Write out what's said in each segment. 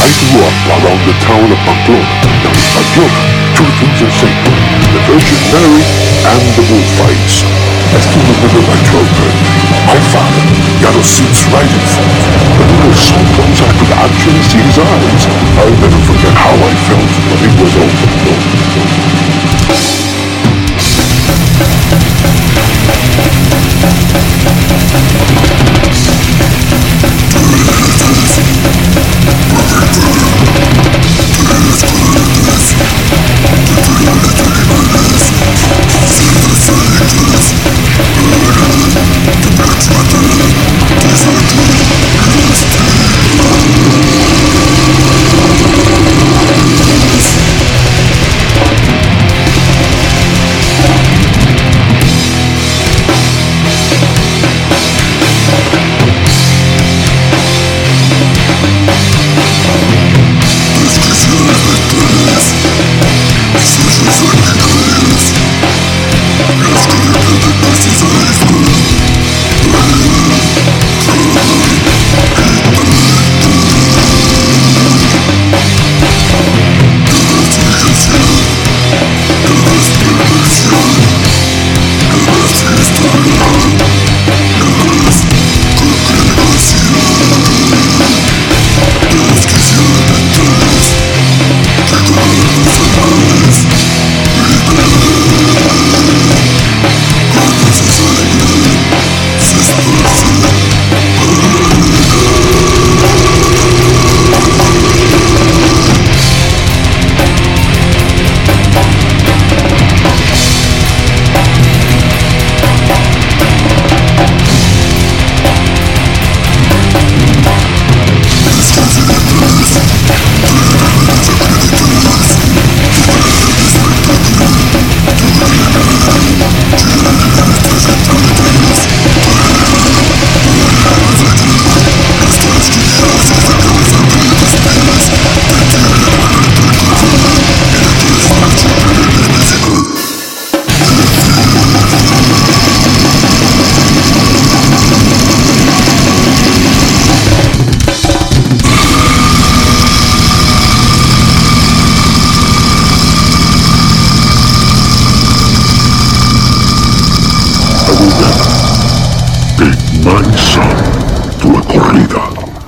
I grew up around the town of Pamplona. Now in Pamplona, two things are sacred: the Virgin Mary and the bullfights. I still remember my 12th birthday. My father got us seats right in front. But we were so close I could actually see his eyes. I'll never forget how I felt when it was over. My son to a corrida.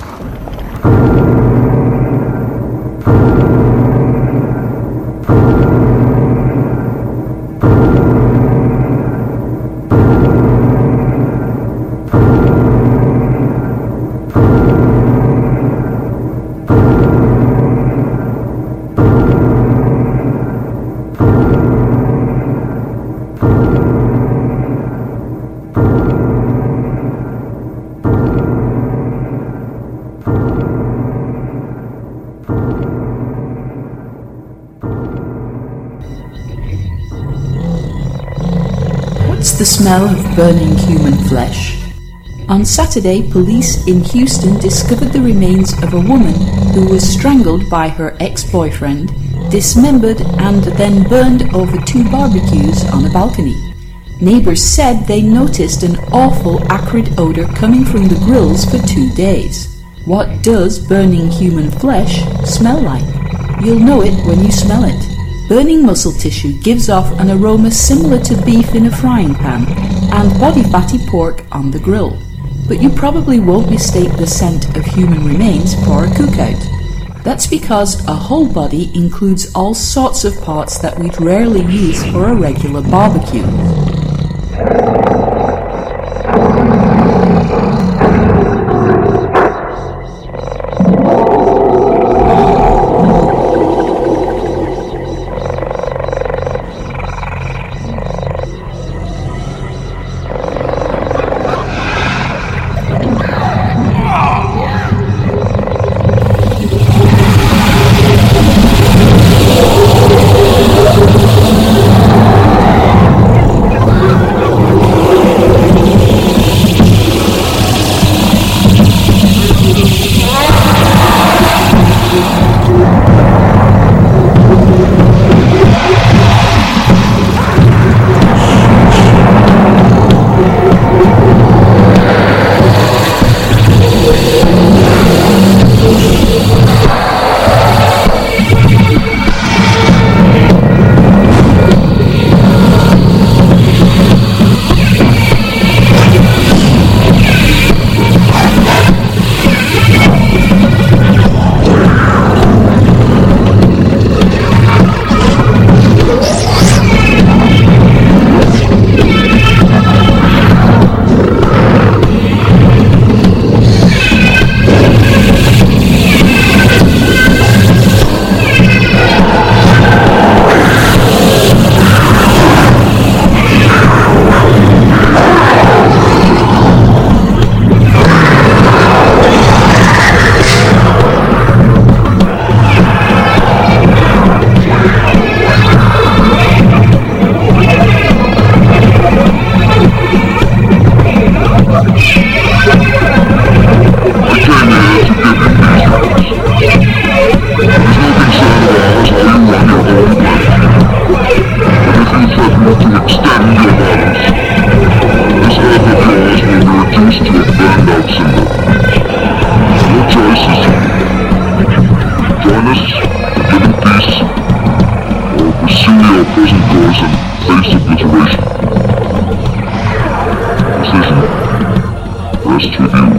What's the smell of burning human flesh? On Saturday, police in Houston discovered the remains of a woman who was strangled by her ex-boyfriend, dismembered and then burned over 2 barbecues on a balcony. Neighbors said they noticed an awful acrid odor coming from the grills for 2 days. What does burning human flesh smell like? You'll know it when you smell it. Burning muscle tissue gives off an aroma similar to beef in a frying pan and body fatty pork on the grill. But you probably won't mistake the scent of human remains for a cookout. That's because a whole body includes all sorts of parts that we'd rarely use for a regular barbecue. Requesting iteration. Precision. Press to view.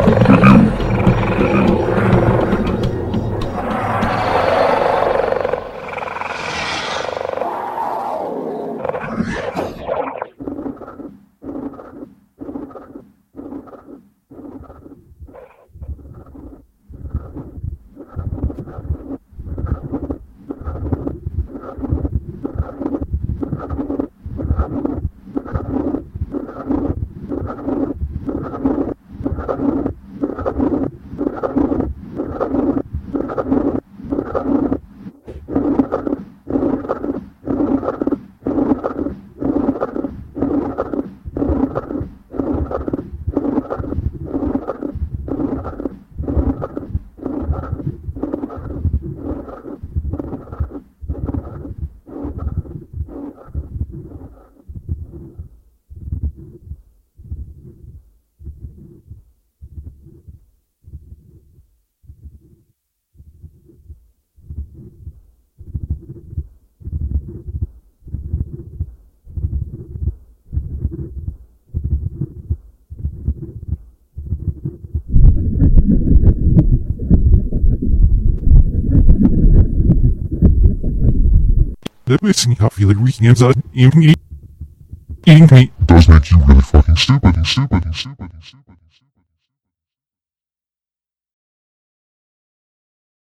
That makes me feel like reaching inside eating meat. Does make you really fucking stupid.